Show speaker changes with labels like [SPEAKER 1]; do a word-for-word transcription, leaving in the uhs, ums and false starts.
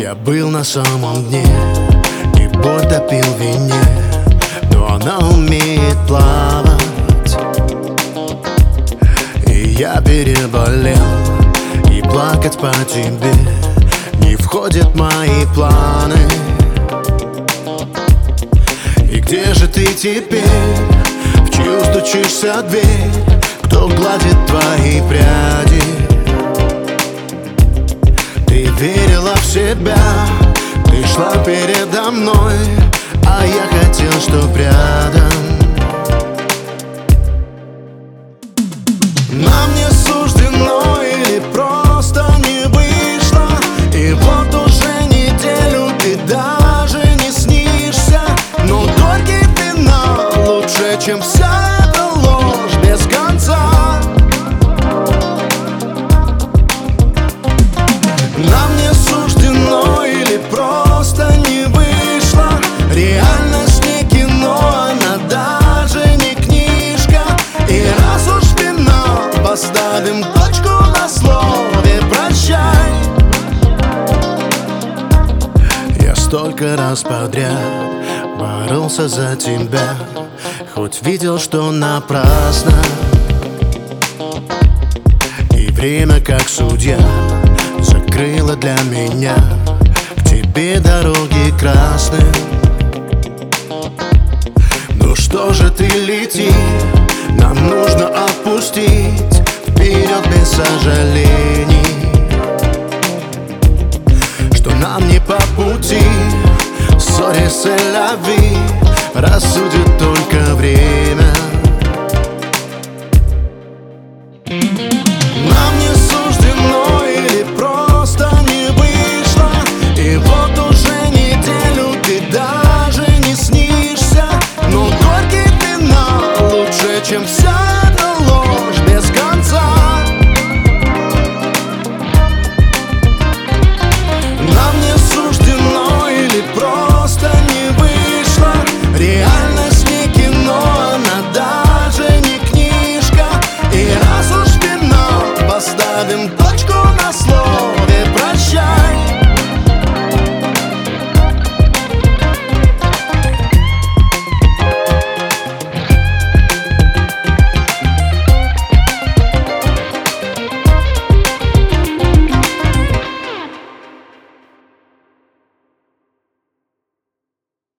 [SPEAKER 1] Я был на самом дне и боль топил в вине, но она умеет плавать. И я переболел, и плакать по тебе не входит в мои планы. И где же ты теперь, в чью стучишься дверь, кто гладит твои пряди? Ты верила в себя, ты шла передо мной, а я хотел, чтоб рядом. Нам не суждено или просто не вышло, и вот уже неделю ты даже не снишься. Но горький финал лучше, чем вся эта ложь без конца. Нам не суждено или просто не вышло, реальность не кино, она даже не книжка. И раз уж финал, поставим точку на слове прощай. Я столько раз подряд боролся за тебя, хоть видел, что напрасно. И время, как судья, закрыло для меня к тебе дороги красные. Ну что же ты лети, нам нужно отпустить вперед без сожалений, что нам не по пути. Sorry, c'est la vie, рассудит только время. Нам не суждено или просто не вышло, и вот уже неделю ты даже не снишься. Но горький финал лучше, чем все.